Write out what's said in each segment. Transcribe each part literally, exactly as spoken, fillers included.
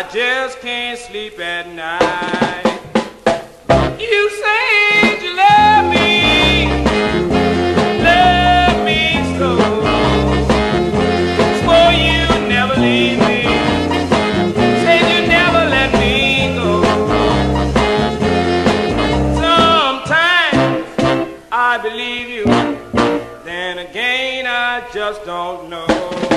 just can't sleep at night. You said you love me, love me so. Swore you'd never leave me, said you'd never let me go. Sometimes I believe you, then again I just don't know.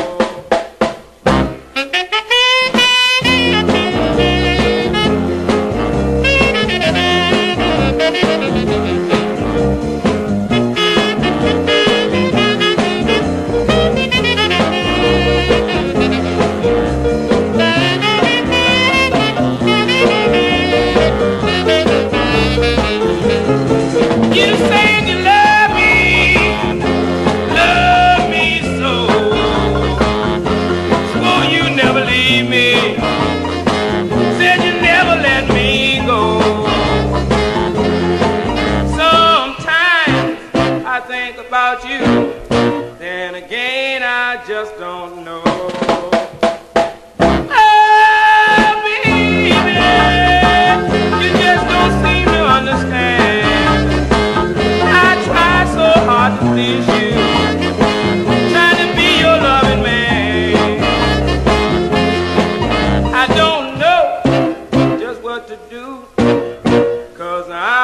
You said you love me, love me so. Swore you'd never leave me, said you'd never let me go. Sometimes I think about you, then again I just don't know. Oh, baby, you just don't seem to understand. I try so hard to please you, trying to be your loving man. I don't know just what to do, 'cause I